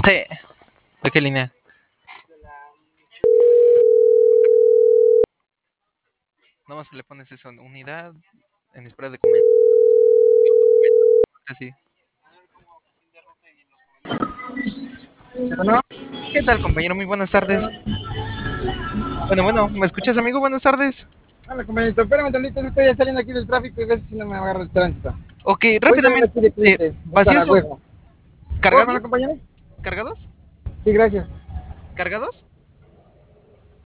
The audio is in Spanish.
Sí. ¿De qué línea? Nada más le pones eso, unidad en espera de comentarios. Así. Bueno, ¿Qué tal, compañero? Muy buenas tardes. Bueno, ¿me escuchas, amigo? Buenas tardes. hola compañerito, espérame tantito, estoy ya saliendo aquí del tráfico y ves si no me agarro el tránsito. Ok, Voy saliendo rápidamente. aquí de cliente, es ¿Vacíos o Zaragoza. ¿Puedo con la cargados? compañera? ¿Cargados? Sí, gracias. ¿Cargados?